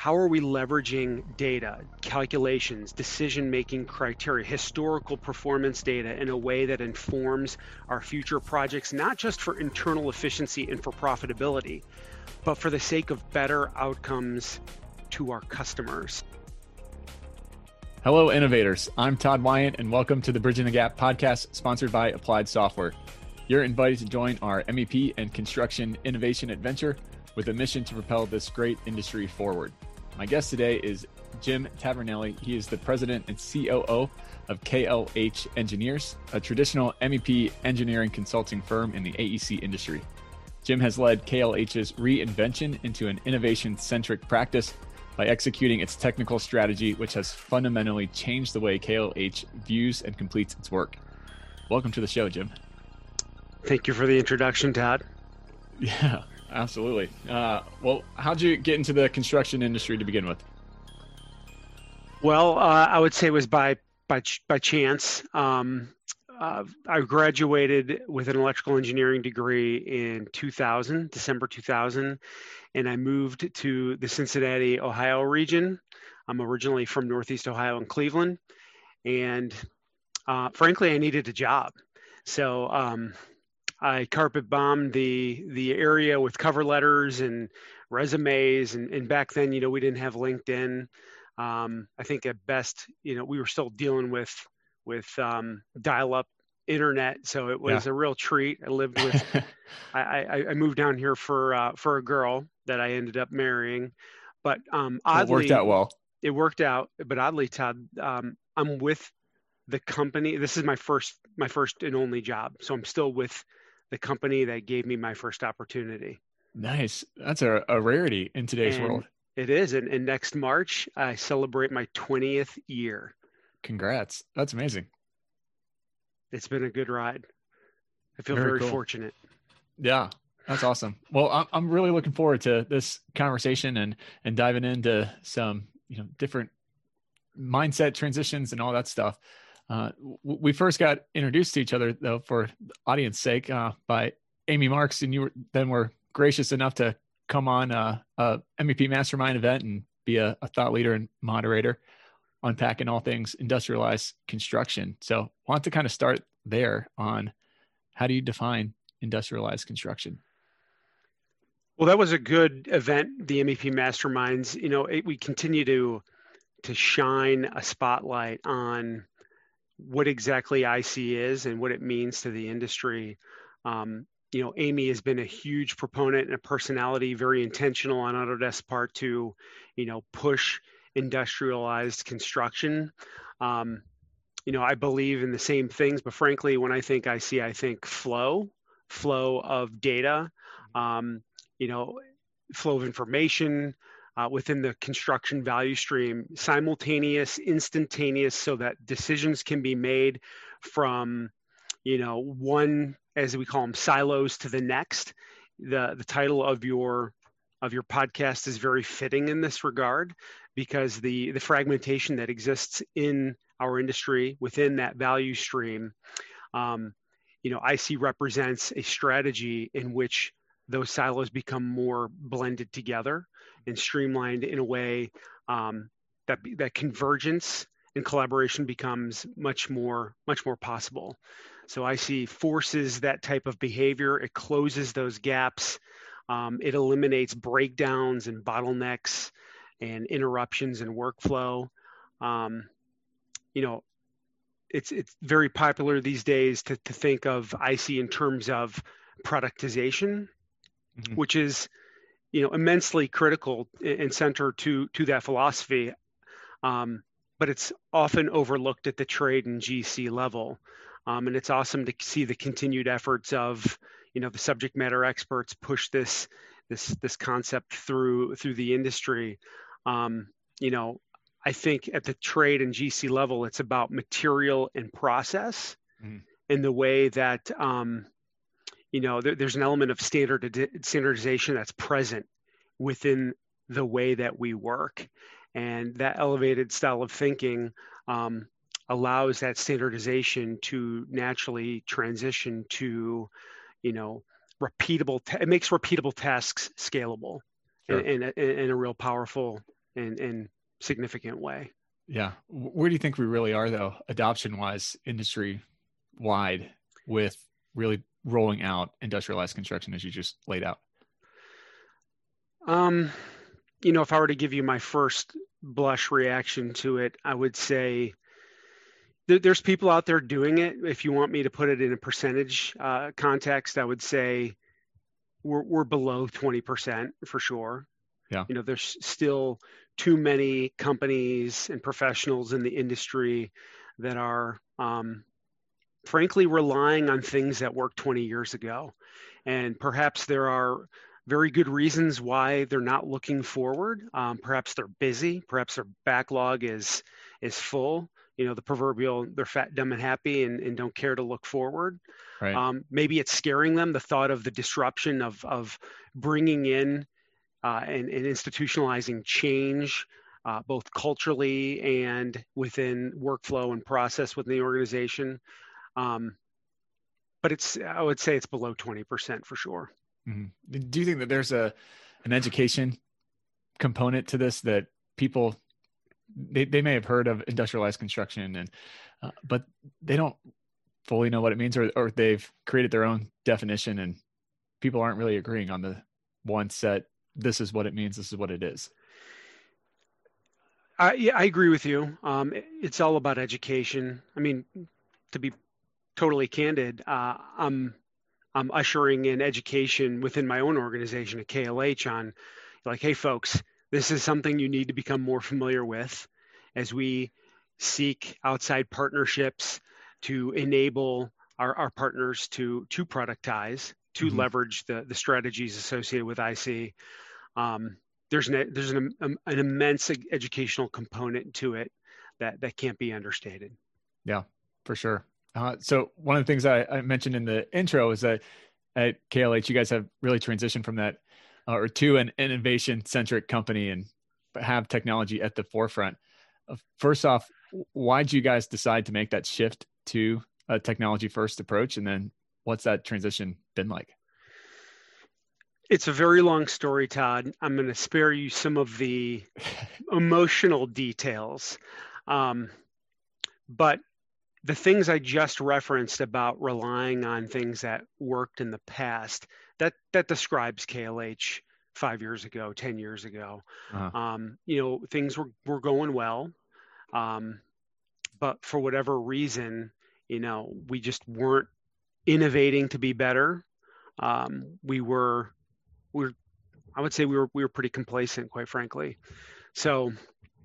how are we leveraging data, calculations, decision-making criteria, historical performance data in a way that informs our future projects, not just for internal efficiency and for profitability, but for the sake of better outcomes to our customers. Hello, innovators. I'm Todd Wyant, and welcome to the Bridging the Gap podcast, sponsored by Applied Software. You're invited to join our MEP and construction innovation adventure with a mission to propel this great industry forward. My guest today is Jim Tavernelli. He is the president and COO of KLH Engineers, a traditional MEP engineering consulting firm in the AEC industry. Jim has led KLH's reinvention into an innovation-centric practice by executing its technical strategy, which has fundamentally changed the way KLH views and completes its work. Welcome to the show, Jim. Thank you for the introduction, Todd. Yeah, absolutely. Well, how'd you get into the construction industry to begin with? Well, I would say it was by chance. I graduated with an electrical engineering degree in December 2000, and I moved to the Cincinnati, Ohio region. I'm originally from Northeast Ohio in Cleveland, and frankly, I needed a job. So I carpet bombed the area with cover letters and resumes, and back then, we didn't have LinkedIn. I think at best, we were still dealing with dial-up internet, so it was a real treat. I lived with I moved down here for a girl that I ended up marrying, but oddly, it worked out well. It worked out, but oddly, Todd, I'm with the company. This is my first and only job, so I'm still with the company that gave me my first opportunity. Nice. That's a rarity in today's world. It is, and next March I celebrate my 20th year. Congrats. That's amazing. It's been a good ride. I feel Very very cool. fortunate. Yeah, that's awesome. Well, I'm really looking forward to this conversation and diving into some different mindset transitions and all that stuff. We first got introduced to each other, though, for the audience sake, by Amy Marks, and you were gracious enough to come on a MEP Mastermind event and be a thought leader and moderator, unpacking all things industrialized construction. So I want to kind of start there on how do you define industrialized construction? Well, that was a good event, the MEP Masterminds. We continue to shine a spotlight on what exactly IC is and what it means to the industry. Amy has been a huge proponent and a personality, very intentional on Autodesk's part to, push industrialized construction. I believe in the same things, but frankly, when I think IC, I think flow of data, flow of information, within the construction value stream, simultaneous, instantaneous, so that decisions can be made from, one, as we call them, silos to the next. The title of your podcast is very fitting in this regard, because the fragmentation that exists in our industry within that value stream, IC represents a strategy in which those silos become more blended together and streamlined in a way that convergence and collaboration becomes much more possible. So IC forces that type of behavior. It closes those gaps. It eliminates breakdowns and bottlenecks and interruptions in workflow. It's very popular these days to think of IC in terms of productization, mm-hmm. which is immensely critical and center to that philosophy, but it's often overlooked at the trade and GC level. And it's awesome to see the continued efforts of the subject matter experts push this concept through the industry. I think at the trade and GC level, it's about material and process, mm-hmm. in the way that there's an element of standardization that's present within the way that we work. And that elevated style of thinking allows that standardization to naturally transition to, repeatable. It makes repeatable tasks scalable, sure. and a real powerful and significant way. Yeah. Where do you think we really are, though, adoption wise, industry wide, with really rolling out industrialized construction as you just laid out? If I were to give you my first blush reaction to it, I would say there's people out there doing it. If you want me to put it in a percentage context, I would say we're below 20% for sure. Yeah. There's still too many companies and professionals in the industry that are frankly relying on things that worked 20 years ago. And perhaps there are very good reasons why they're not looking forward. Perhaps they're busy. Perhaps their backlog is full. The proverbial, they're fat, dumb, and happy and don't care to look forward. Right. Maybe it's scaring them, the thought of the disruption of bringing in and institutionalizing change, both culturally and within workflow and process within the organization. But I would say it's below 20% for sure. Mm-hmm. Do you think that there's an education component to this, that people, they may have heard of industrialized construction and but they don't fully know what it means, or they've created their own definition and people aren't really agreeing on the one set, this is what it means, this is what it is? Yeah, I agree with you. It's all about education. I mean, to be totally candid, I'm ushering in education within my own organization at KLH on, like, hey folks, this is something you need to become more familiar with as we seek outside partnerships to enable our partners to productize, to Mm-hmm. leverage the strategies associated with IC. There's an immense educational component to it that can't be understated. Yeah, for sure. So one of the things I mentioned in the intro is that at KLH, you guys have really transitioned from that or to an innovation-centric company and have technology at the forefront. First off, why did you guys decide to make that shift to a technology-first approach? And then what's that transition been like? It's a very long story, Todd. I'm going to spare you some of the emotional details. But the things I just referenced about relying on things that worked in the past, that describes KLH 5 years ago, 10 years ago. Uh-huh. Things were going well. But for whatever reason, we just weren't innovating to be better. I would say we were pretty complacent, quite frankly. So,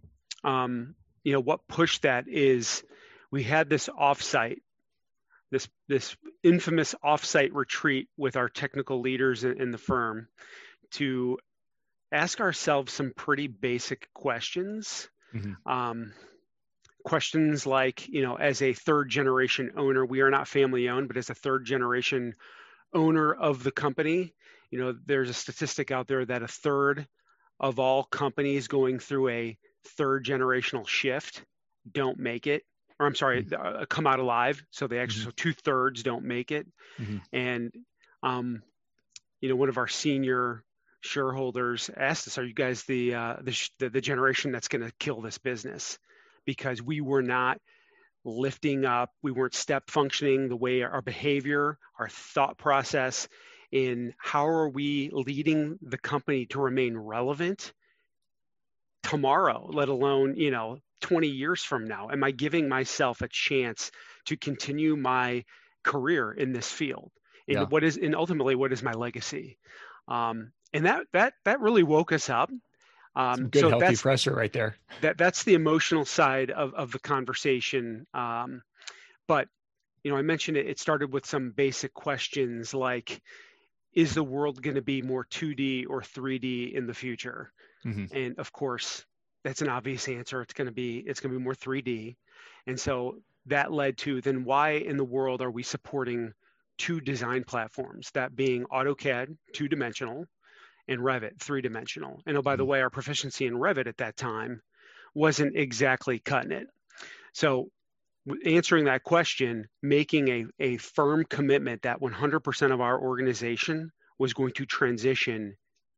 what pushed that is we had this offsite, this infamous offsite retreat with our technical leaders in the firm to ask ourselves some pretty basic questions. Mm-hmm. Questions like, as a third generation owner, we are not family owned, but as a third generation owner of the company, there's a statistic out there that a third of all companies going through a third generational shift don't make it, or I'm sorry, Mm-hmm. come out alive. So they actually, Mm-hmm. so 2/3 don't make it. Mm-hmm. And, one of our senior shareholders asked us, are you guys the generation that's going to kill this business? Because we were not lifting up, we weren't step functioning the way our behavior, our thought process in how are we leading the company to remain relevant tomorrow, let alone, 20 years from now? Am I giving myself a chance to continue my career in this field? And Yeah. and ultimately, what is my legacy? And that really woke us up. Some good, So healthy pressure right there. that's the emotional side of the conversation. But I mentioned it started with some basic questions like, is the world going to be more 2D or 3D in the future? Mm-hmm. And of course, that's an obvious answer. It's going to be more 3D. And so that led to, then why in the world are we supporting two design platforms, that being AutoCAD 2-dimensional and Revit 3-dimensional? And oh, by the way, our proficiency in Revit at that time wasn't exactly cutting it. So answering that question, making a firm commitment that 100% of our organization was going to transition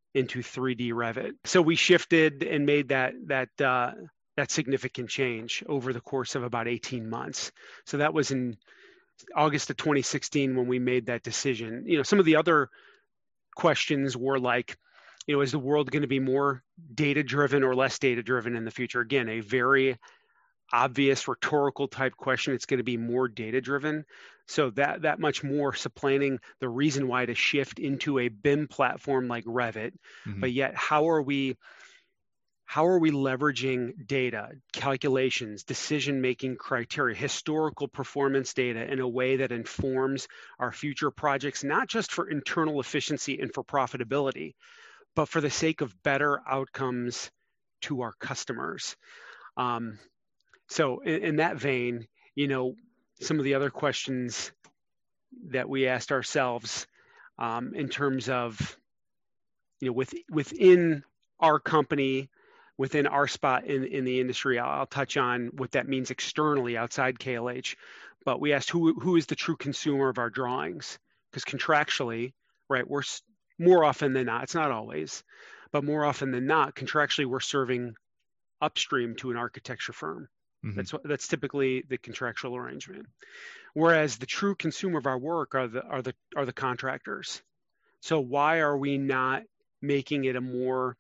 into 3D Revit. So we shifted and made that significant change over the course of about 18 months. So that was in August of 2016 when we made that decision. Some of the other questions were like, is the world going to be more data driven or less data driven in the future? Again, a very obvious rhetorical type question. It's going to be more data driven. So that much more supplanting the reason why to shift into a BIM platform like Revit. Mm-hmm. But yet, how are we leveraging data, calculations, decision-making criteria, historical performance data in a way that informs our future projects, not just for internal efficiency and for profitability, but for the sake of better outcomes to our customers? So in that vein, some of the other questions that we asked ourselves in terms of, within our company, within our spot in the industry, I'll touch on what that means externally outside KLH. But we asked who is the true consumer of our drawings? Because contractually, right, we're more often than not, it's not always, but more often than not, contractually, we're serving upstream to an architecture firm. Mm-hmm. That's typically the contractual arrangement. Whereas the true consumer of our work are the contractors. So why are we not making it a more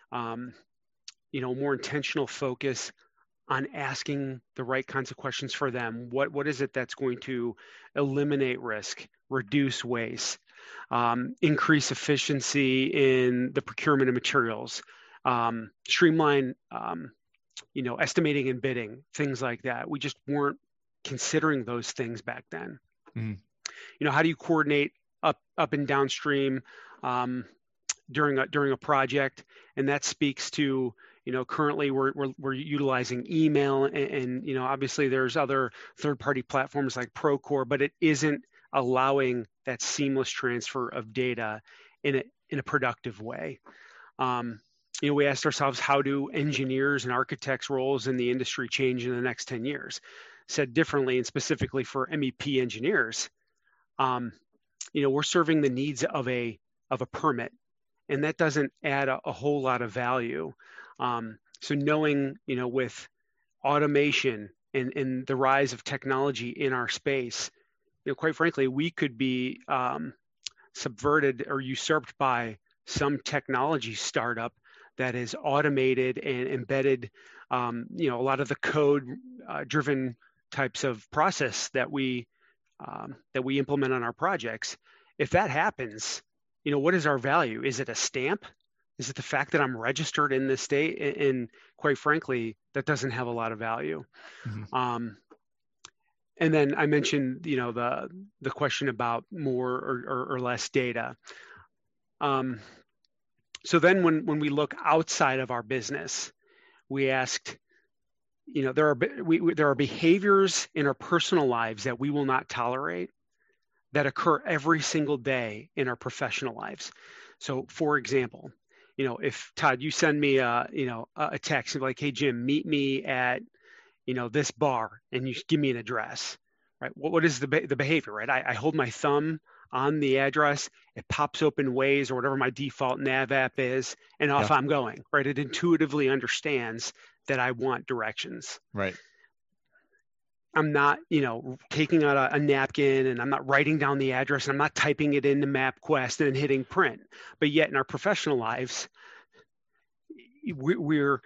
more intentional focus on asking the right kinds of questions for them? What is it that's going to eliminate risk, reduce waste, increase efficiency in the procurement of materials, streamline estimating and bidding, things like that. We just weren't considering those things back then. Mm-hmm. How do you coordinate up and downstream during a project? And that speaks to, currently we're utilizing email and obviously there's other third-party platforms like Procore, but it isn't allowing that seamless transfer of data in a productive way. We asked ourselves, how do engineers and architects' roles in the industry change in the next 10 years? Said differently, and specifically for MEP engineers, we're serving the needs of a permit, and that doesn't add a whole lot of value. So knowing, with automation and the rise of technology in our space, quite frankly, we could be subverted or usurped by some technology startup that is automated and embedded, a lot of the code driven types of process that we implement on our projects. If that happens, what is our value? Is it a stamp? Is it the fact that I'm registered in this state? And quite frankly, that doesn't have a lot of value. Mm-hmm. And then I mentioned, the question about more or less data. So then when we look outside of our business, we asked, there are behaviors in our personal lives that we will not tolerate that occur every single day in our professional lives. So for example, if Todd, you send me a text like, hey, Jim, meet me at, this bar, and you give me an address, right? What is the behavior, right? I hold my thumb on the address, it pops open Waze or whatever my default nav app is, and off I'm going, right? It intuitively understands that I want directions. Right. I'm not, taking out a napkin, and I'm not writing down the address, and I'm not typing it into MapQuest and then hitting print. But yet in our professional lives, we're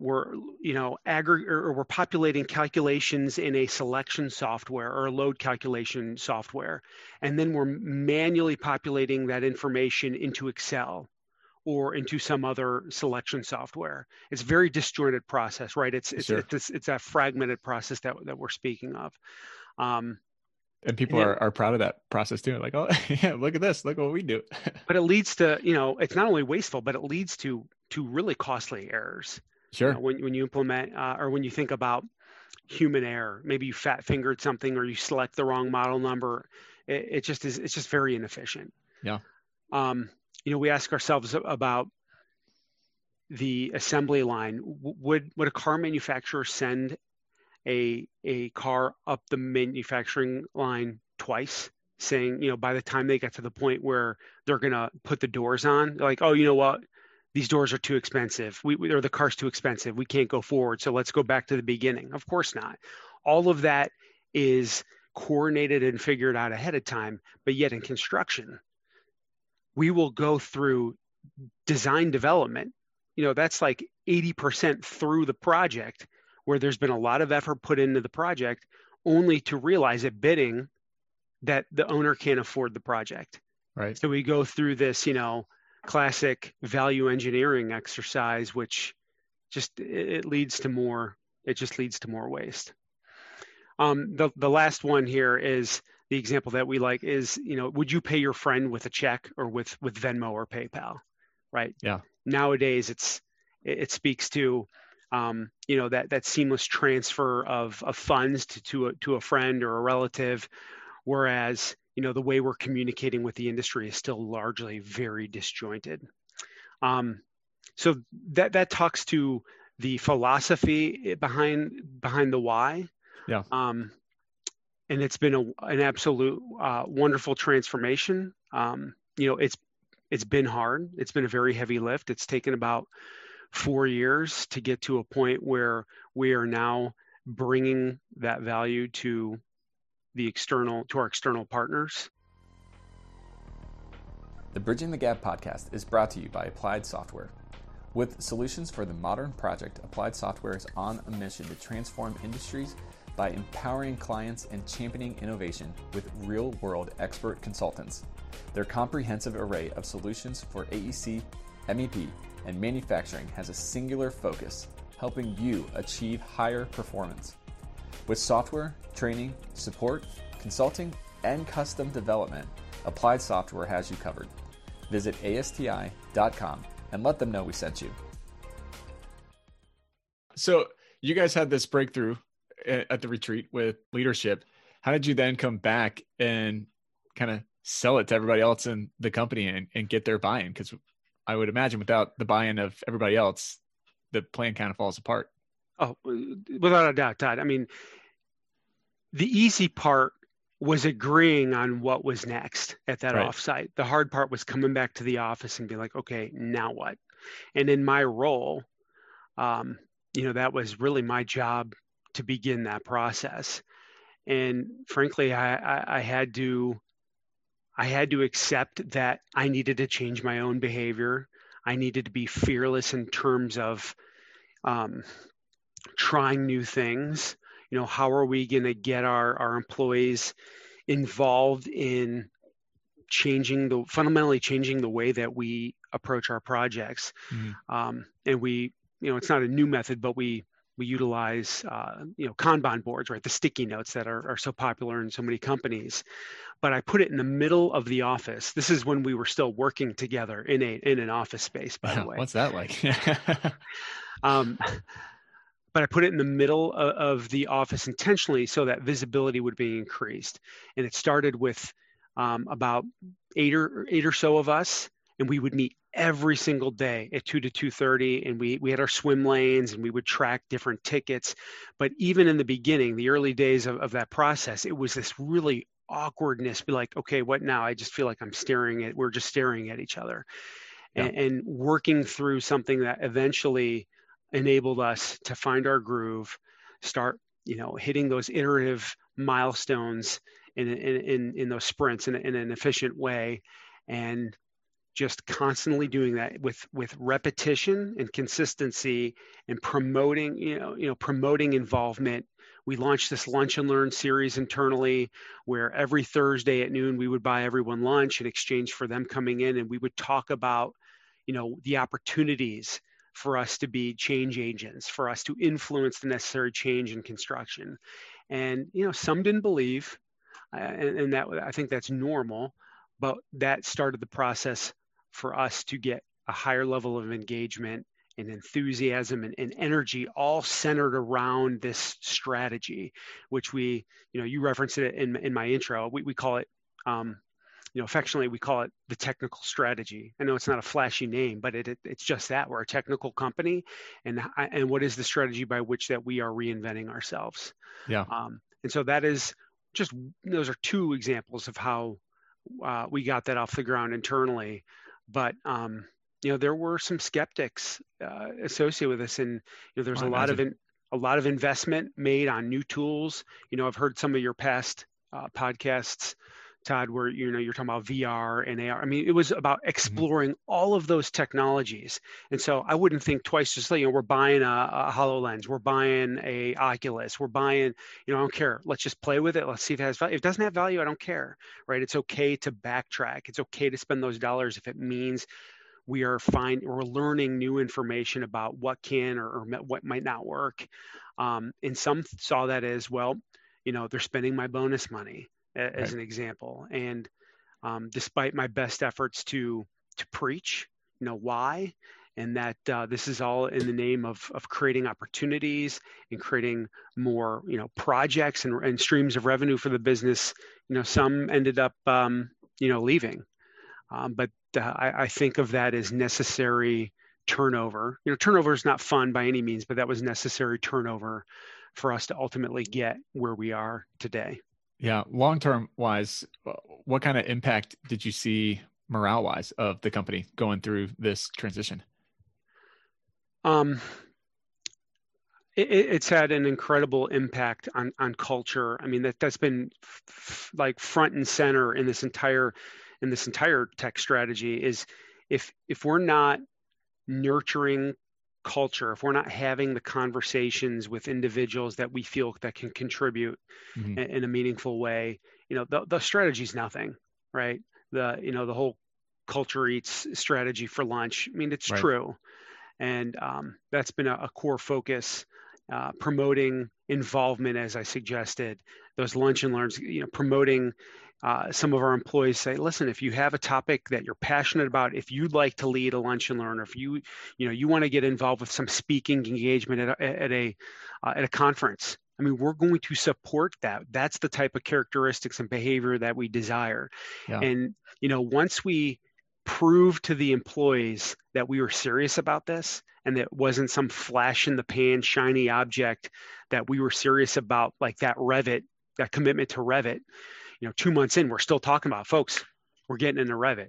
populating calculations in a selection software or a load calculation software, and then we're manually populating that information into Excel or into some other selection software. It's a very disjointed process, right? It's that fragmented process that we're speaking of. And people are proud of that process too. Like, oh, yeah, look at this, look what we do. But it leads to, it's not only wasteful, but it leads to really costly errors. Sure. When you implement or when you think about human error, maybe you fat fingered something or you select the wrong model number. It's just very inefficient. Yeah. We ask ourselves about the assembly line. Would a car manufacturer send a car up the manufacturing line twice, saying, by the time they get to the point where they're going to put the doors on, they're like, oh, you know what? these doors are too expensive. Or the car's too expensive. We can't go forward. So let's go back to the beginning. Of course not. All of that is coordinated and figured out ahead of time. But yet in construction, we will go through design development. That's like 80% through the project where there's been a lot of effort put into the project only to realize at bidding that the owner can't afford the project. Right. So we go through this, classic value engineering exercise, which just it leads to more. It just leads to more waste. The last one here is the example that we like is, would you pay your friend with a check or with Venmo or PayPal, right? Yeah. Nowadays, it speaks to, that seamless transfer of funds to a friend or a relative, whereas the way we're communicating with the industry is still largely very disjointed. So that talks to the philosophy behind the why. Yeah. And it's been an absolute wonderful transformation. It's been hard. It's been a very heavy lift. It's taken about 4 years to get to a point where we are now bringing that value to our external partners. The Bridging the Gap podcast is brought to you by Applied Software. With solutions for the modern project, Applied Software is on a mission to transform industries by empowering clients and championing innovation with real-world expert consultants. Their comprehensive array of solutions for AEC, MEP, and manufacturing has a singular focus, helping you achieve higher performance. With software, training, support, consulting, and custom development, Applied Software has you covered. Visit ASTI.com and let them know we sent you. So you guys had this breakthrough at the retreat with leadership. How did you then come back and kind of sell it to everybody else in the company and get their buy-in? Because I would imagine without the buy-in of everybody else, the plan kind of falls apart. Oh, without a doubt, Todd. I mean, the easy part was agreeing on what was next at that offsite. The hard part was coming back to the office and be like, okay, now what? And in my role, that was really my job to begin that process. And frankly, I had to accept that I needed to change my own behavior. I needed to be fearless in terms of trying new things. How are we going to get our employees involved in fundamentally changing the way that we approach our projects? Mm-hmm. And we, it's not a new method, but we utilize, Kanban boards, right? The sticky notes that are so popular in so many companies. But I put it in the middle of the office. This is when we were still working together in an office space, by the way. What's that like? But I put it in the middle of the office intentionally so that visibility would be increased. And it started with about eight or so of us, and we would meet every single day at 2 to 2:30, and we had our swim lanes, and we would track different tickets. But even in the beginning, the early days of that process, it was this really awkwardness. Be like, okay, what now? I just feel like we're just staring at each other. Yeah. And working through something that eventually enabled us to find our groove, start, hitting those iterative milestones in those sprints in an efficient way, and just constantly doing that with repetition and consistency and promoting involvement. We launched this lunch and learn series internally where every Thursday at noon we would buy everyone lunch in exchange for them coming in, and we would talk about, the opportunities for us to be change agents, for us to influence the necessary change in construction. And, some didn't believe, and that, I think that's normal, but that started the process for us to get a higher level of engagement and enthusiasm and energy, all centered around this strategy, which we, you referenced it in my intro. We call it, affectionately, we call it the technical strategy. I know it's not a flashy name, but it's just that. We're a technical company, and what is the strategy by which that we are reinventing ourselves? Yeah. And so that is just, those are two examples of how we got that off the ground internally. But there were some skeptics associated with this, and there's I imagine. a lot of investment made on new tools. I've heard some of your past podcasts, Todd, where you're talking about VR and AR. I mean, it was about Mhm. exploring all of those technologies, and so I wouldn't think twice. Just like, we're buying a HoloLens, we're buying a Oculus, we're buying, I don't care. Let's just play with it. Let's see if it has value. If it doesn't have value, I don't care, right? It's okay to backtrack. It's okay to spend those dollars if it means we're learning new information about what can or what might not work. And some saw that as, well, they're spending my bonus money as Right. an example. And despite my best efforts to preach, why, and that this is all in the name of creating opportunities and creating more, projects and streams of revenue for the business. Some ended up, leaving. But I think of that as necessary turnover. Turnover is not fun by any means, but that was necessary turnover for us to ultimately get where we are today. Yeah. Long term wise, what kind of impact did you see morale wise of the company going through this transition? Um, it's had an incredible impact on culture. I mean, that's been like front and center in this entire tech strategy. Is if we're not nurturing culture, if we're not having the conversations with individuals that we feel that can contribute Hmm. in a meaningful way, the strategy is nothing, right? The whole culture eats strategy for lunch. I mean, it's Right. true, and that's been a core focus. Promoting involvement, as I suggested, those lunch and learns, promoting some of our employees. Say, listen, if you have a topic that you're passionate about, if you'd like to lead a lunch and learn, or if you want to get involved with some speaking engagement at a conference, I mean, we're going to support that. That's the type of characteristics and behavior that we desire. Yeah. And once we prove to the employees that we were serious about this, and that wasn't some flash in the pan shiny object, that we were serious about, like that Revit, that commitment to Revit. 2 months in, we're still talking about, folks, we're getting into Revit.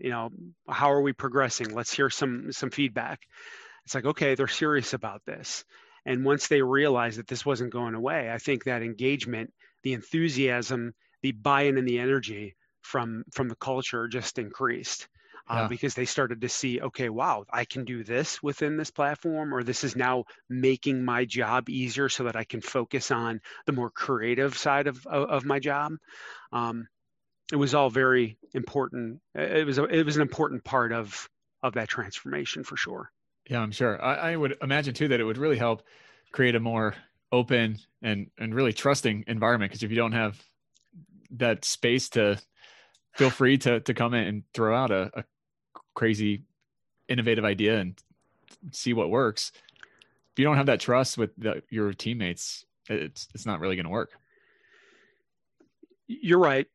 How are we progressing? Let's hear some feedback. It's like, okay, they're serious about this. And once they realized that this wasn't going away, I think that engagement, the enthusiasm, the buy-in, and the energy from the culture just increased. Yeah. Because they started to see, okay, wow, I can do this within this platform, or this is now making my job easier so that I can focus on the more creative side of my job. Um, it was all very important. It was an important part of that transformation for sure. Yeah, I'm sure. I would imagine too that it would really help create a more open and really trusting environment. Because if you don't have that space to feel free to come in and throw out a crazy innovative idea and see what works, if you don't have that trust with your teammates, it's not really going to work. You're right.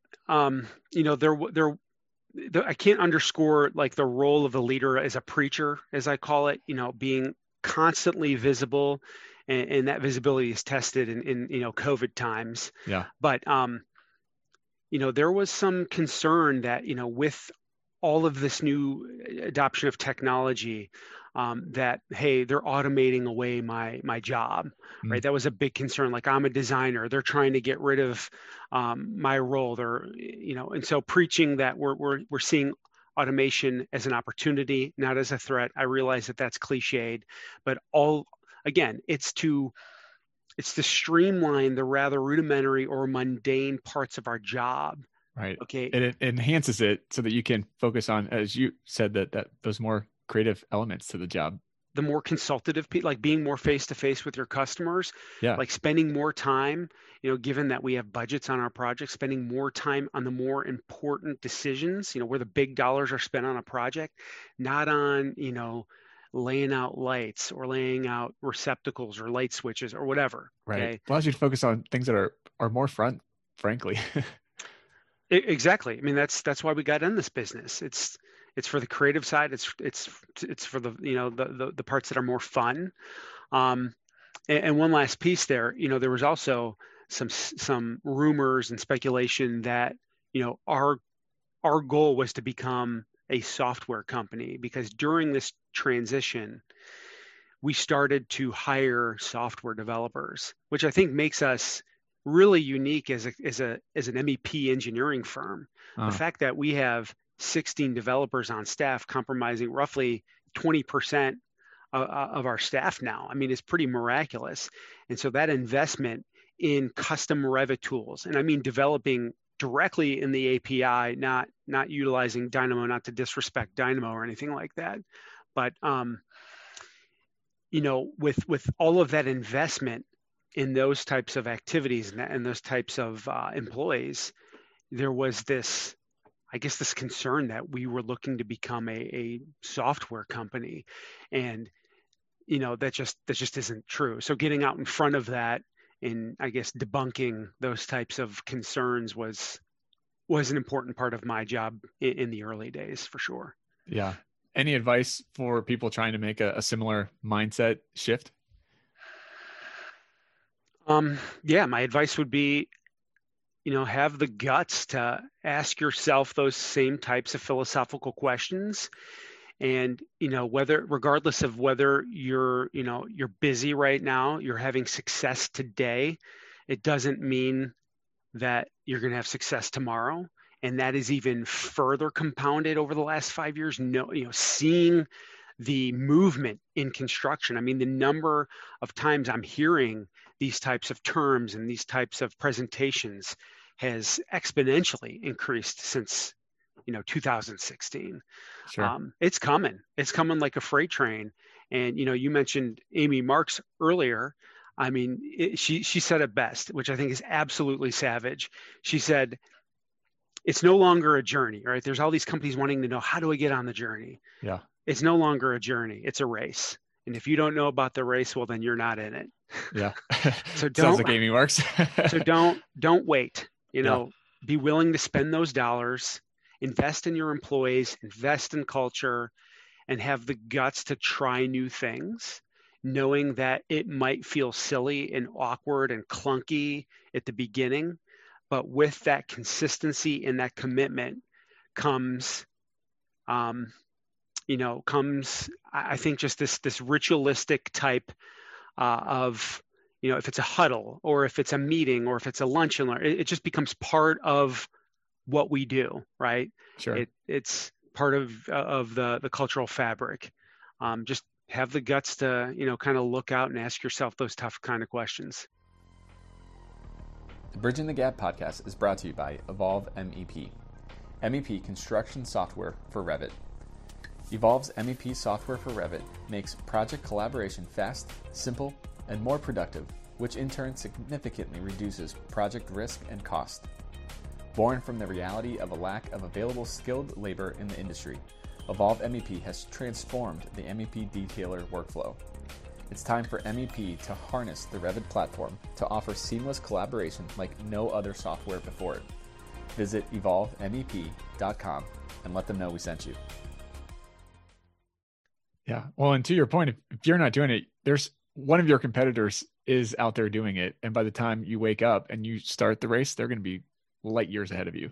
I can't underscore like the role of the leader as a preacher, as I call it. Being constantly visible, and that visibility is tested in COVID times. Yeah. But there was some concern that with all of this new adoption of technology, that, hey, they're automating away my job, Mm. right? That was a big concern. Like, I'm a designer, they're trying to get rid of my role. They're, and so preaching that we're seeing automation as an opportunity, not as a threat. I realize that that's cliched, but again, it's to streamline the rather rudimentary or mundane parts of our job. Right. Okay. And it enhances it so that you can focus on, as you said, that those more creative elements to the job. The more consultative, like being more face to face with your customers, Yeah. like spending more time, given that we have budgets on our projects, spending more time on the more important decisions, where the big dollars are spent on a project, not on, laying out lights or laying out receptacles or light switches or whatever. Right. Okay. Allows you to focus on things that are more front, frankly. Exactly. I mean, that's why we got in this business. It's for the creative side. It's for the the parts that are more fun. And one last piece there. There was also some rumors and speculation that our goal was to become a software company, because during this transition, we started to hire software developers, which I think makes us really unique as an MEP engineering firm. The fact that we have 16 developers on staff, comprising roughly 20% of our staff now, I mean, it's pretty miraculous. And so that investment in custom Revit tools, and I mean developing directly in the API, not utilizing Dynamo, not to disrespect Dynamo or anything like that, but with all of that investment in those types of activities and those types of employees, there was this concern that we were looking to become a software company, and that just isn't true. So getting out in front of that and I guess debunking those types of concerns was an important part of my job in the early days, for sure. Yeah. Any advice for people trying to make a similar mindset shift? Yeah, my advice would be, have the guts to ask yourself those same types of philosophical questions. And, regardless of whether you're busy right now, you're having success today, it doesn't mean that you're going to have success tomorrow. And that is even further compounded over the last 5 years. Seeing the movement in construction. I mean, the number of times I'm hearing these types of terms and these types of presentations has exponentially increased since 2016. Sure. It's coming like a freight train. And you mentioned Amy Marks earlier. I mean, she said it best, which I think is absolutely savage. She said, it's no longer a journey, right? There's all these companies wanting to know, how do I get on the journey? Yeah. It's no longer a journey, it's a race. And if you don't know about the race, well, then you're not in it. Yeah. So sounds like Amy Marks. So don't wait, be willing to spend those dollars, invest in your employees, invest in culture, and have the guts to try new things, knowing that it might feel silly and awkward and clunky at the beginning, but with that consistency and that commitment comes, I think, just this ritualistic type of, if it's a huddle or if it's a meeting or if it's a lunch and learn, it just becomes part of what we do, right? Sure. It's part of the cultural fabric. Just have the guts to, kind of look out and ask yourself those tough kind of questions. The Bridging the Gap podcast is brought to you by Evolve MEP. MEP construction software for Revit. Evolve's MEP software for Revit makes project collaboration fast, simple, and more productive, which in turn significantly reduces project risk and cost. Born from the reality of a lack of available skilled labor in the industry, Evolve MEP has transformed the MEP detailer workflow. It's time for MEP to harness the Revit platform to offer seamless collaboration like no other software before it. Visit evolvemep.com and let them know we sent you. Yeah. Well, and to your point, if you're not doing it, there's one of your competitors is out there doing it. And by the time you wake up and you start the race, they're going to be light years ahead of you.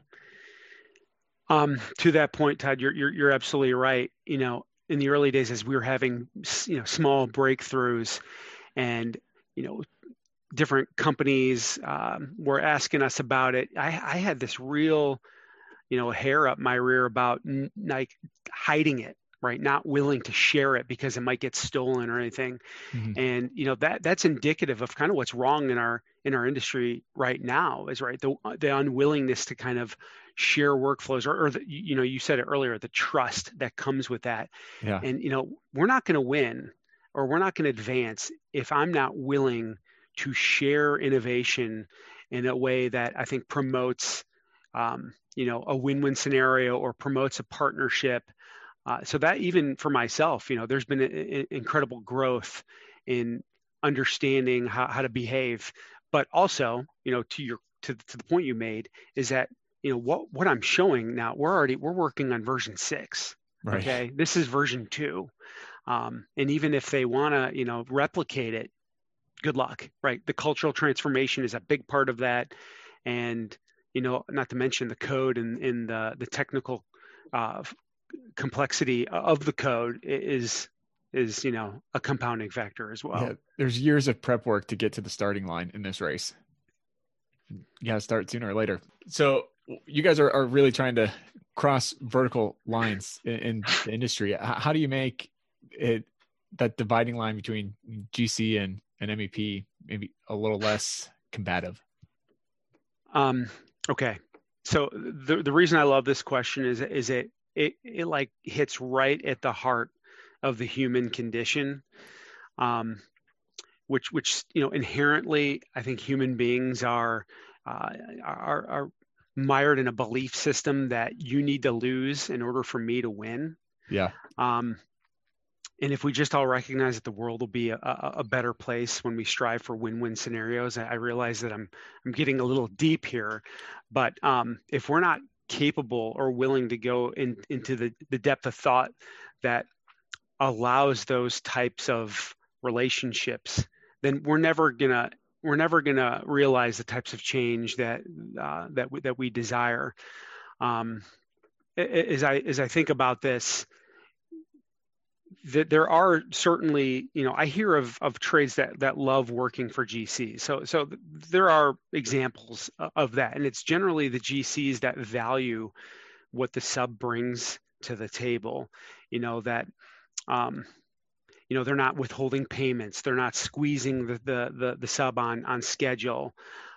To that point, Todd, you're absolutely right. In the early days, as we were having, small breakthroughs, and different companies were asking us about it, I had this real, hair up my rear about like hiding it, right? Not willing to share it because it might get stolen or anything. Mm-hmm. And that's indicative of kind of what's wrong in our industry right now, is right the unwillingness to kind of share workflows, or you said it earlier, the trust that comes with that. Yeah. And we're not going to win, or we're not going to advance if I'm not willing to share innovation in a way that I think promotes a win-win scenario or promotes a partnership. So that, even for myself, there's been an incredible growth in understanding how to behave, but also, to the point you made, is that what I'm showing now, we're working on version 6. Right. Okay, this is version 2, and even if they want to replicate it, good luck. Right, the cultural transformation is a big part of that, and not to mention the code and the technical complexity of the code is a compounding factor as well. Yeah, there's years of prep work to get to the starting line in this race. You got to start sooner or later. So you guys are really trying to cross vertical lines in the industry. How do you make it that dividing line between GC and MEP maybe a little less combative? Okay. So the reason I love this question is it like hits right at the heart of the human condition, which inherently I think human beings are mired in a belief system that you need to lose in order for me to win. Yeah. And if we just all recognize that the world will be a better place when we strive for win-win scenarios, I realize that I'm getting a little deep here, but if we're not capable or willing to go into the depth of thought that allows those types of relationships, then we're never gonna realize the types of change that we desire. As I think about this, that there are certainly, I hear of trades that love working for GCs. So there are examples of that, and it's generally the GCs that value what the sub brings to the table. That they're not withholding payments, they're not squeezing the sub on schedule.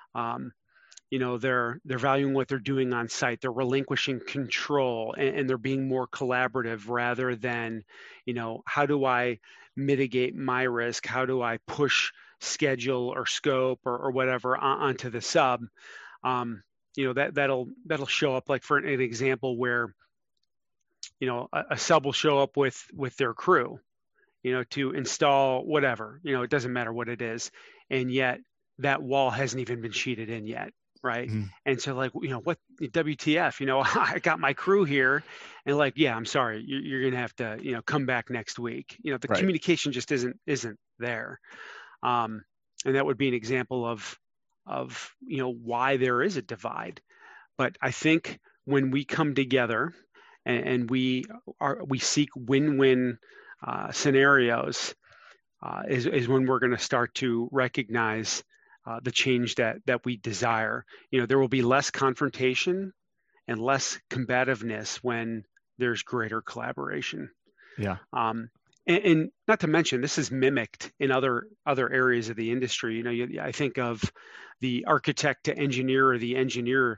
They're valuing what they're doing on site. They're relinquishing control, and they're being more collaborative rather than, how do I mitigate my risk? How do I push schedule or scope or whatever onto the sub? That'll show up, like for an example where, a sub will show up with their crew, to install whatever, it doesn't matter what it is. And yet that wall hasn't even been sheeted in yet. Right. Mm-hmm. And so what WTF, I got my crew here and yeah, I'm sorry, you're going to have to, come back next week. The right. Communication just isn't there. And that would be an example of, why there is a divide. But I think when we come together and we seek win-win scenarios, is when we're going to start to recognize the change that we desire. There will be less confrontation and less combativeness when there's greater collaboration. Yeah. And not to mention, this is mimicked in other areas of the industry. I think of the architect to engineer or the engineer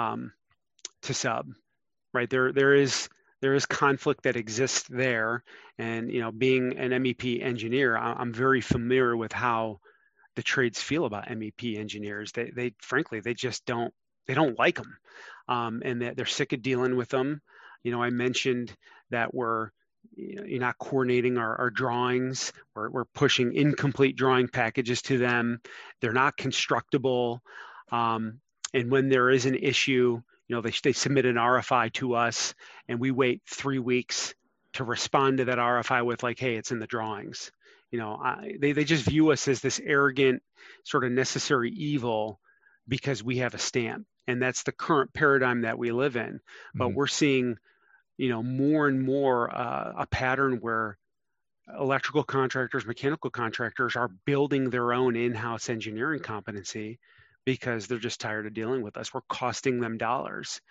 to sub. Right. There is conflict that exists there, and being an MEP engineer, I'm very familiar with how the trades feel about MEP engineers. They frankly, they just don't like them, and they're sick of dealing with them. I mentioned that we're not coordinating our drawings. We're pushing incomplete drawing packages to them. They're not constructible, and when there is an issue, they submit an RFI to us, and we wait 3 weeks to respond to that RFI with hey, it's in the drawings. They just view us as this arrogant sort of necessary evil because we have a stamp. And that's the current paradigm that we live in. But mm-hmm. We're seeing, more and more a pattern where electrical contractors, mechanical contractors are building their own in-house engineering competency because they're just tired of dealing with us. We're costing them dollars.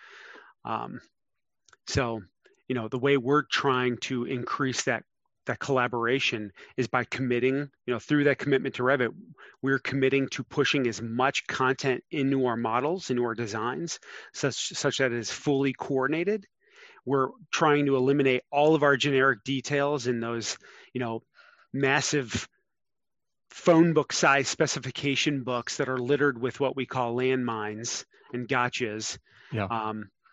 So, the way we're trying to increase that collaboration is by committing, through that commitment to Revit, we're committing to pushing as much content into our models, into our designs, such that it is fully coordinated. We're trying to eliminate all of our generic details in those, massive phone book size specification books that are littered with what we call landmines and gotchas. Yeah.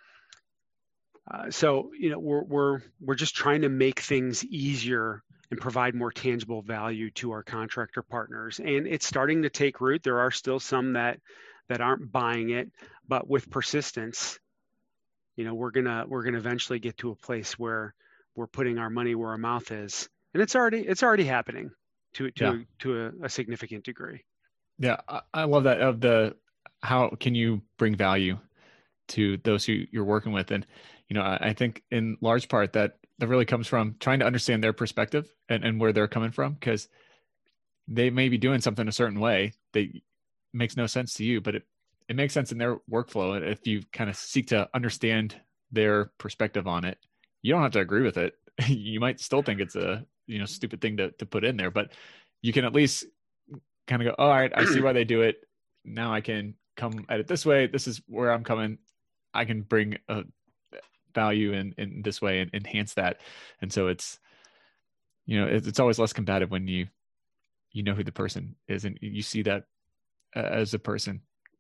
So we're just trying to make things easier and provide more tangible value to our contractor partners, and it's starting to take root. There are still some that aren't buying it, but with persistence, we're gonna eventually get to a place where we're putting our money where our mouth is, and it's already happening to a significant degree. Yeah, I love that. Of how can you bring value to those who you're working with, and I think in large part that really comes from trying to understand their perspective and where they're coming from, because they may be doing something a certain way that makes no sense to you, but it makes sense in their workflow. And if you kind of seek to understand their perspective on it, you don't have to agree with it. You might still think it's a, stupid thing to put in there, but you can at least kind of go, all right, I see why they do it. Now I can come at it this way. This is where I'm coming. I can bring a value in this way and enhance that. And so it's always less combative when you know who the person is and you see that as a person.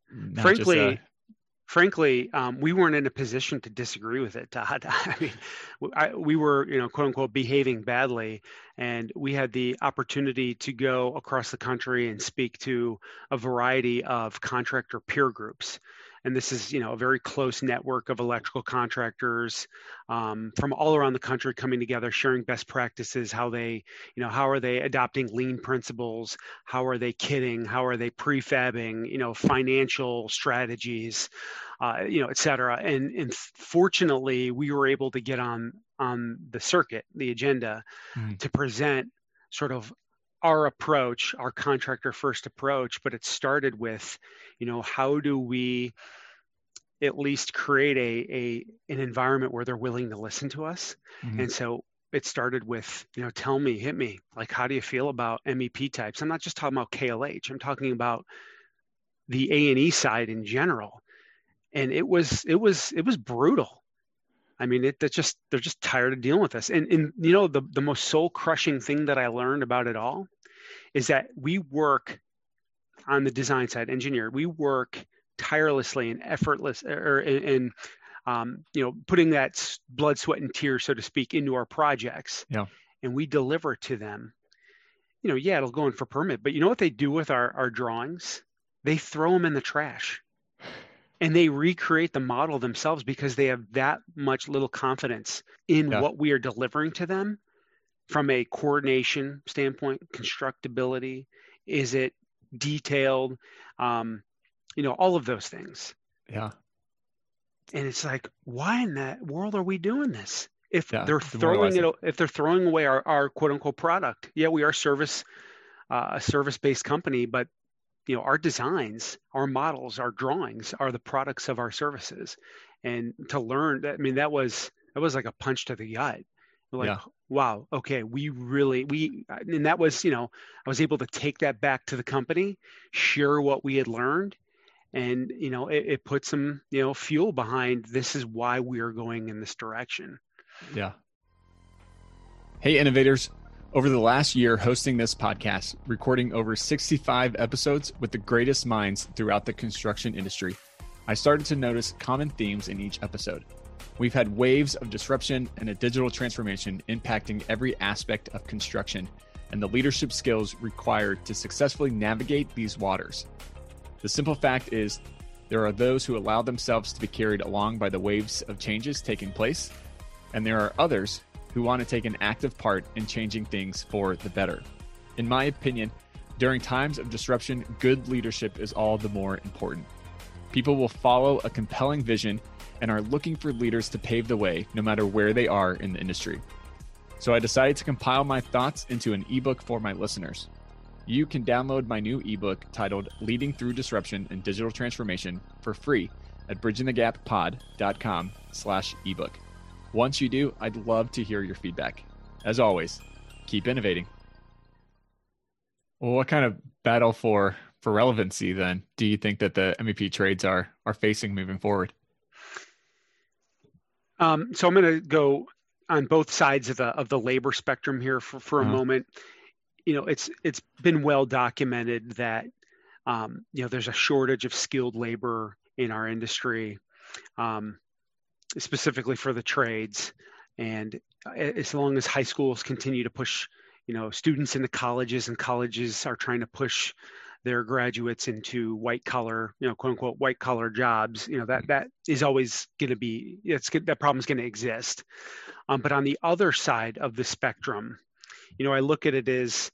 Frankly, we weren't in a position to disagree with it, Todd. I mean, we were, quote unquote, behaving badly, and we had the opportunity to go across the country and speak to a variety of contractor peer groups. And this is, a very close network of electrical contractors from all around the country coming together, sharing best practices, how are they adopting lean principles? How are they kitting? How are they prefabbing, financial strategies, et cetera. And fortunately, we were able to get on the circuit, the agenda, to present sort of our approach, our contractor first approach, but it started with, how do we at least create an environment where they're willing to listen to us? And so it started with, tell me, hit me, like, how do you feel about MEP types? I'm not just talking about KLH. I'm talking about the A&E side in general. And it was brutal. I mean, they're just tired of dealing with us. And the most soul crushing thing that I learned about it all is that we work on the design side, engineer. We work tirelessly and effortless, putting that blood, sweat, and tears, so to speak, into our projects. Yeah. And we deliver to them. It'll go in for permit, but you know what they do with our drawings? They throw them in the trash. And they recreate the model themselves because they have that much little confidence in what we are delivering to them from a coordination standpoint, constructability. Is it detailed? All of those things. Yeah. And it's like, why in that world are we doing this? If they're throwing away our quote unquote product. Yeah, we are a service-based company, but our designs, our models, our drawings are the products of our services. And to learn that, that was like a punch to the gut. Like, wow, okay, and that was, I was able to take that back to the company, share what we had learned. And, it put some, fuel behind, this is why we are going in this direction. Yeah. Hey, innovators. Over the last year hosting this podcast, recording over 65 episodes with the greatest minds throughout the construction industry, I started to notice common themes in each episode. We've had waves of disruption and a digital transformation impacting every aspect of construction and the leadership skills required to successfully navigate these waters. The simple fact is, there are those who allow themselves to be carried along by the waves of changes taking place, and there are others who want to take an active part in changing things for the better. In my opinion, during times of disruption, good leadership is all the more important. People will follow a compelling vision and are looking for leaders to pave the way, no matter where they are in the industry. So I decided to compile my thoughts into an ebook for my listeners. You can download my new ebook titled Leading Through Disruption and Digital Transformation for free at bridgingthegappod.com/ebook. Once you do, I'd love to hear your feedback. As always, keep innovating. Well, what kind of battle for relevancy then do you think that the MEP trades are facing moving forward? So I'm going to go on both sides of the labor spectrum here for a moment. It's been well documented that there's a shortage of skilled labor in our industry. Specifically for the trades. And as long as high schools continue to push, students into colleges, and colleges are trying to push their graduates into white collar, quote unquote, white collar jobs, that is always going to be, that problem's going to exist. But on the other side of the spectrum, I look at it as,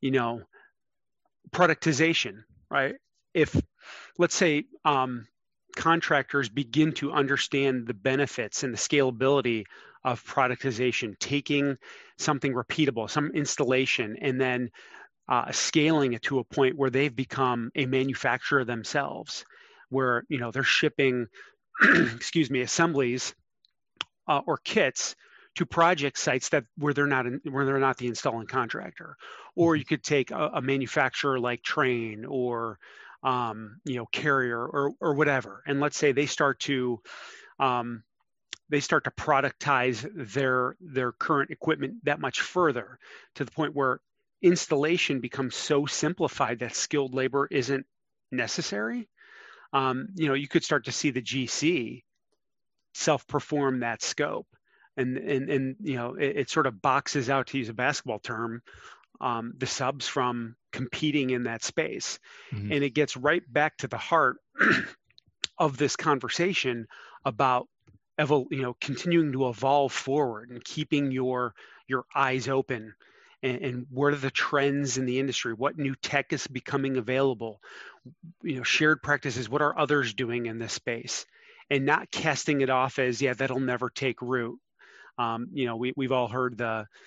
productization, right? If, let's say, contractors begin to understand the benefits and the scalability of productization, taking something repeatable, some installation, and then scaling it to a point where they've become a manufacturer themselves, where they're shipping, excuse me, assemblies or kits to project sites where they're not the installing contractor. Or you could take a manufacturer like Trane or Carrier or whatever, and let's say they start to productize their current equipment that much further, to the point where installation becomes so simplified that skilled labor isn't necessary. You could start to see the GC self-perform that scope, and it sort of boxes out, to use a basketball term, the subs from competing in that space. Mm-hmm. And it gets right back to the heart of this conversation about continuing to evolve forward and keeping your eyes open, and what are the trends in the industry, what new tech is becoming available, shared practices, what are others doing in this space, and not casting it off as, yeah, that'll never take root. We've all heard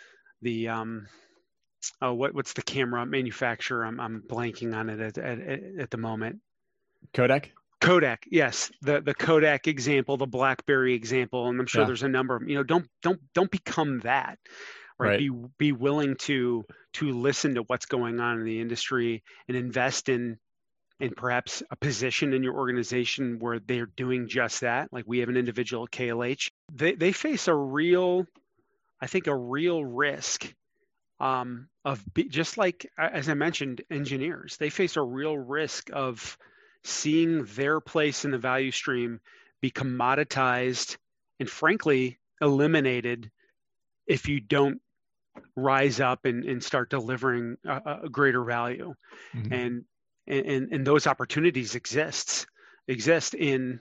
what's the camera manufacturer? I'm blanking on it at the moment. Kodak, yes, the Kodak example, the BlackBerry example, and I'm sure there's a number of don't become that, right? Be willing to listen to what's going on in the industry and invest in perhaps a position in your organization where they're doing just that. Like we have an individual at KLH. They face a real risk just like, as I mentioned, engineers. They face a real risk of seeing their place in the value stream be commoditized and frankly eliminated if you don't rise up and start delivering a greater value. Mm-hmm. And those opportunities exist in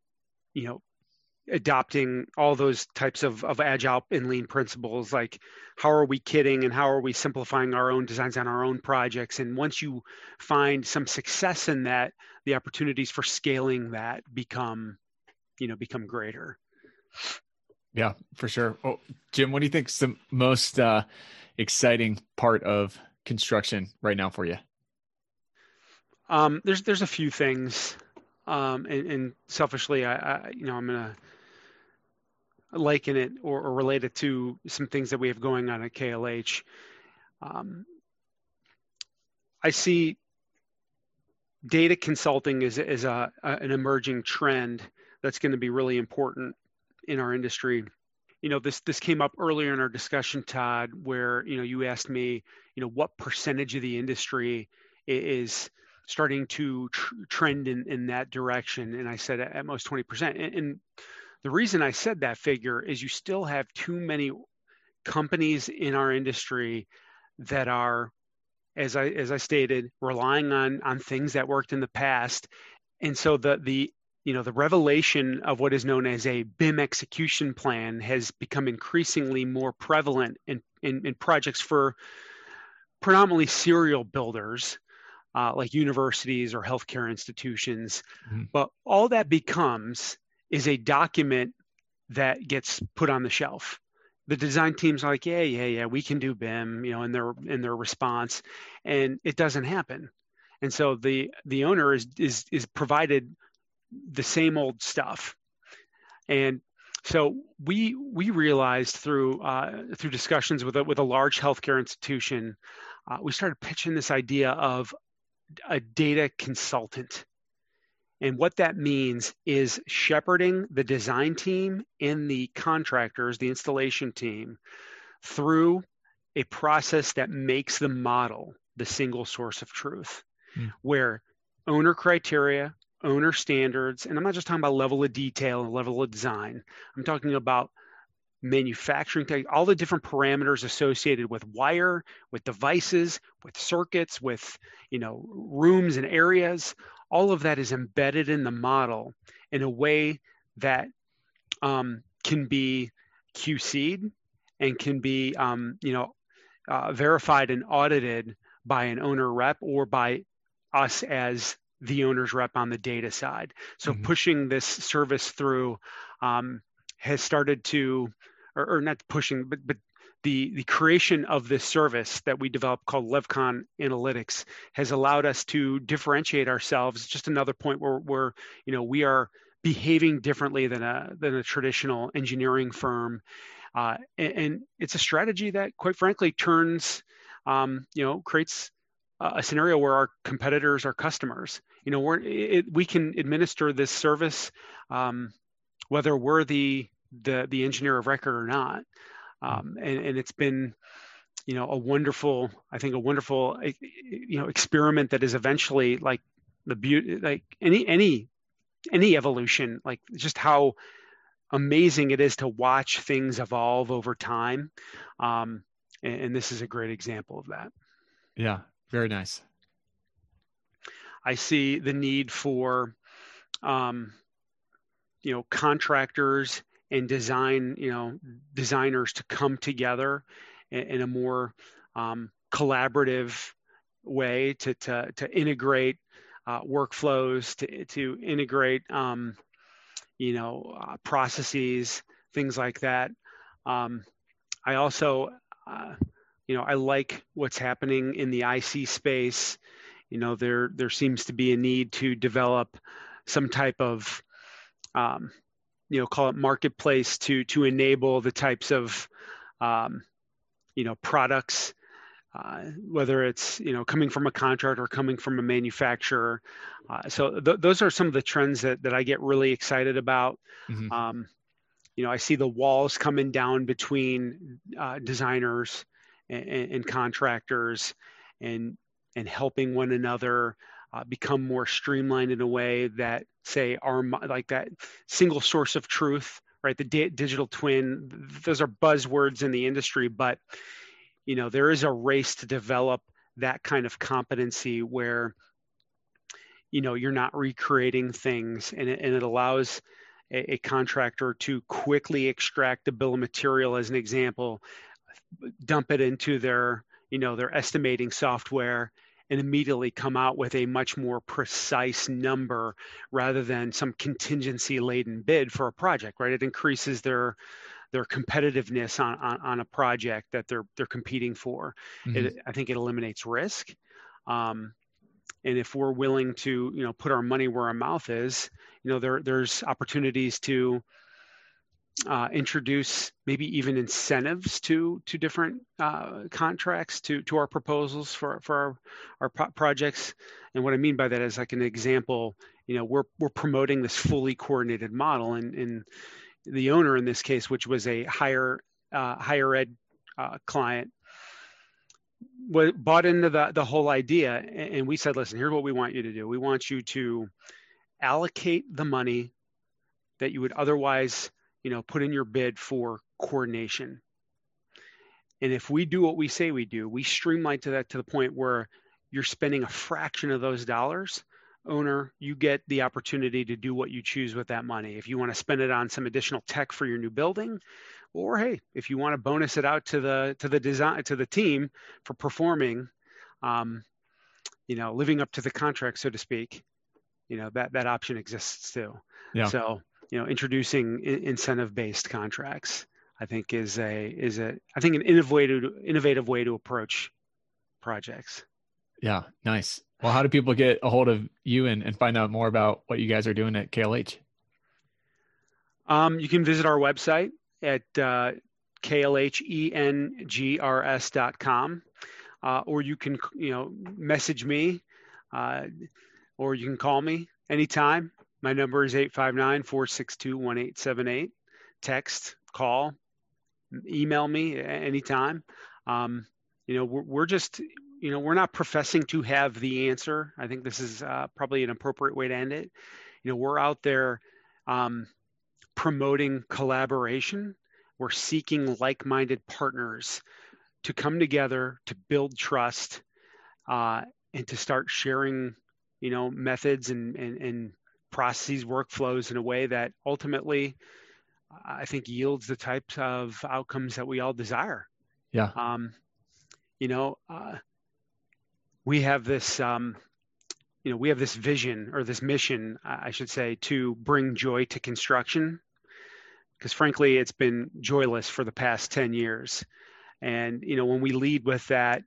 adopting all those types of agile and lean principles, like how are we kitting and how are we simplifying our own designs on our own projects. And once you find some success in that, the opportunities for scaling that become greater. Yeah, for sure. Oh, Jim, what do you think is the most exciting part of construction right now for you? There's a few things, and selfishly, I'm gonna liken it or relate it to some things that we have going on at KLH. I see data consulting as an emerging trend that's going to be really important in our industry. This came up earlier in our discussion, Todd, where you asked me, what percentage of the industry is starting to trend in that direction, and I said at most 20%. And the reason I said that figure is you still have too many companies in our industry that are, as I stated, relying on things that worked in the past. And so the revelation of what is known as a BIM execution plan has become increasingly more prevalent in projects for predominantly serial builders, like universities or healthcare institutions. Mm-hmm. But all that becomes is a document that gets put on the shelf. The design team's like, yeah, we can do BIM, in their response, and it doesn't happen. And so the owner is provided the same old stuff. And so we realized through discussions with a large healthcare institution, we started pitching this idea of a data consultant. And what that means is shepherding the design team and the contractors, the installation team, through a process that makes the model the single source of truth, where owner criteria, owner standards, and I'm not just talking about level of detail and level of design. I'm talking about manufacturing, all the different parameters associated with wire, with devices, with circuits, with rooms and areas. All of that is embedded in the model in a way that can be QC'd and can be verified and audited by an owner rep or by us as the owner's rep on the data side. So Mm-hmm. pushing this service through has started to, or not pushing, but the creation of this service that we developed called Levcon Analytics has allowed us to differentiate ourselves. Just another point where we are behaving differently than a traditional engineering firm, and it's a strategy that, quite frankly, creates a scenario where our competitors are customers. We can administer this service, whether we're the engineer of record or not. And it's been, a wonderful experiment that is eventually like the beauty, like any evolution, like just how amazing it is to watch things evolve over time. And this is a great example of that. Yeah, very nice. I see the need for, contractors and designers to come together in a more collaborative way to integrate workflows, to integrate processes, things like that. I also, I like what's happening in the IC space. There seems to be a need to develop some type of, call it marketplace to enable the types of, products, whether it's, coming from a contractor or coming from a manufacturer. So those are some of the trends that I get really excited about. Mm-hmm. I see the walls coming down between designers and contractors, and helping one another become more streamlined in a way that, say, like that single source of truth, right? The digital twin, those are buzzwords in the industry, but there is a race to develop that kind of competency where you're not recreating things, and it allows a contractor to quickly extract a bill of material, as an example, dump it into their estimating software, and immediately come out with a much more precise number rather than some contingency laden bid for a project, right? It increases their competitiveness on a project that they're competing for. Mm-hmm. I think it eliminates risk. And if we're willing to, put our money where our mouth is, there's opportunities to introduce maybe even incentives to different contracts to our proposals for our projects. And what I mean by that is, like an example, we're promoting this fully coordinated model, and the owner in this case, which was a higher ed client, bought into the whole idea, and we said, listen, here's what we want you to do. We want you to allocate the money that you would otherwise put in your bid for coordination. And if we do what we say we do, we streamline to the point where you're spending a fraction of those dollars. Owner, you get the opportunity to do what you choose with that money. If you want to spend it on some additional tech for your new building, or hey, if you want to bonus it out to the team for performing, living up to the contract, so to speak, that option exists too. Yeah. So, introducing incentive-based contracts, I think is an innovative way to approach projects. Yeah, nice. Well, how do people get a hold of you and find out more about what you guys are doing at KLH? You can visit our website at klhengrs.com, or you can message me, or you can call me anytime. My number is 859-462-1878. Text, call, email me anytime. We're just, we're not professing to have the answer. I think this is probably an appropriate way to end it. We're out there promoting collaboration. We're seeking like-minded partners to come together to build trust, and to start sharing, methods and processes, workflows in a way that ultimately, I think, yields the types of outcomes that we all desire. Yeah. We have this, we have this vision, or this mission, I should say, to bring joy to construction, because frankly, it's been joyless for the past 10 years. And, when we lead with that,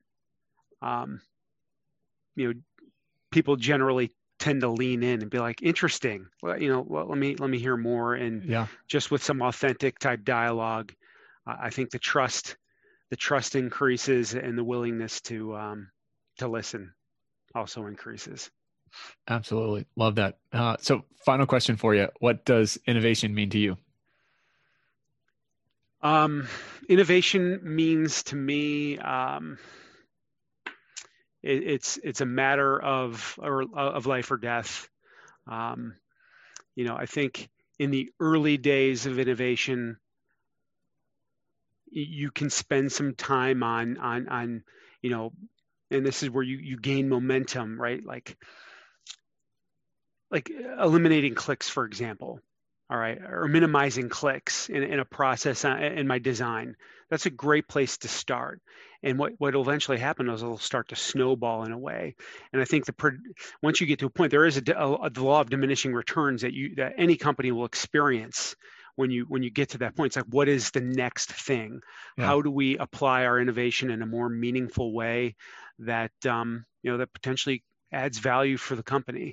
people generally tend to lean in and be like, interesting, well, let me hear more. And just with some authentic type dialogue, I think the trust increases, and the willingness to listen also increases. Absolutely. Love that. So final question for you. What does innovation mean to you? Innovation means to me, it's a matter of life or death. I think in the early days of innovation, you can spend some time on, and this is where you gain momentum, right? Like eliminating clicks, for example, all right, or minimizing clicks in a process in my design. That's a great place to start. And what will eventually happen is it'll start to snowball in a way. And I think once you get to a point, there is the law of diminishing returns that any company will experience when you get to that point. It's like, what is the next thing? Yeah. How do we apply our innovation in a more meaningful way that that potentially adds value for the company?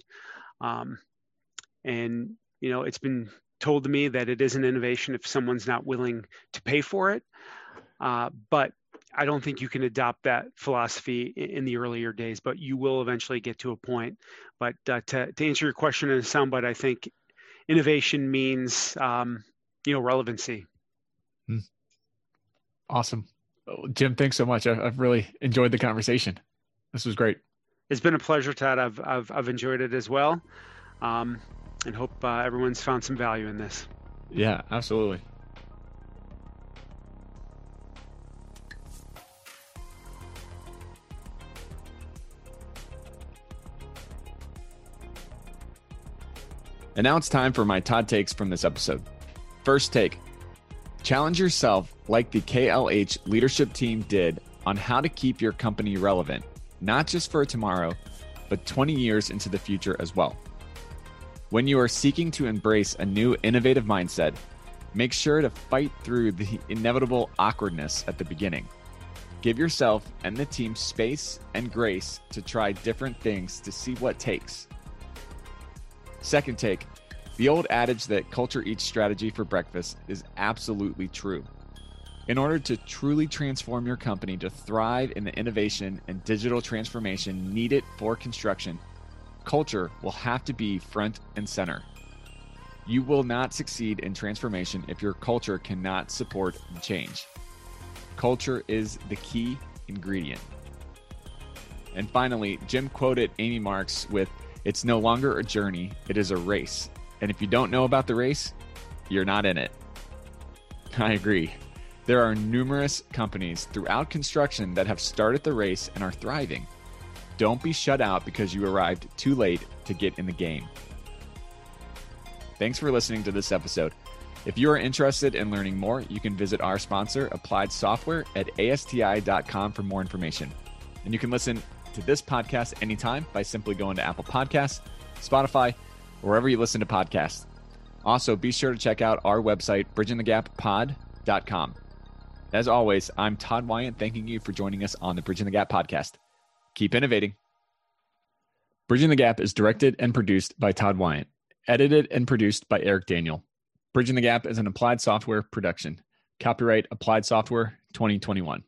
And it's been told to me that it is an innovation if someone's not willing to pay for it. But I don't think you can adopt that philosophy in the earlier days, but you will eventually get to a point. But to answer your question in a soundbite, I think innovation means relevancy. Awesome. Jim, thanks so much. I've really enjoyed the conversation. This was great. It's been a pleasure, Todd. I've enjoyed it as well. And hope everyone's found some value in this. Yeah, absolutely. And now it's time for my Todd takes from this episode. First take, challenge yourself like the KLH leadership team did on how to keep your company relevant, not just for tomorrow, but 20 years into the future as well. When you are seeking to embrace a new innovative mindset, make sure to fight through the inevitable awkwardness at the beginning. Give yourself and the team space and grace to try different things to see what takes. Second take, the old adage that culture eats strategy for breakfast is absolutely true. In order to truly transform your company to thrive in the innovation and digital transformation needed for construction, culture will have to be front and center. You will not succeed in transformation if your culture cannot support the change. Culture is the key ingredient. And finally, Jim quoted Amy Marks with, "It's no longer a journey, it is a race. And if you don't know about the race, you're not in it." I agree. There are numerous companies throughout construction that have started the race and are thriving. Don't be shut out because you arrived too late to get in the game. Thanks for listening to this episode. If you are interested in learning more, you can visit our sponsor, Applied Software, at ASTI.com for more information. And you can listen to this podcast anytime by simply going to Apple Podcasts, Spotify, or wherever you listen to podcasts. Also, be sure to check out our website, bridgingthegappod.com. As always, I'm Todd Wyant, thanking you for joining us on the Bridging the Gap podcast. Keep innovating. Bridging the Gap is directed and produced by Todd Wyant, edited and produced by Eric Daniel. Bridging the Gap is an Applied Software production. Copyright Applied Software 2021.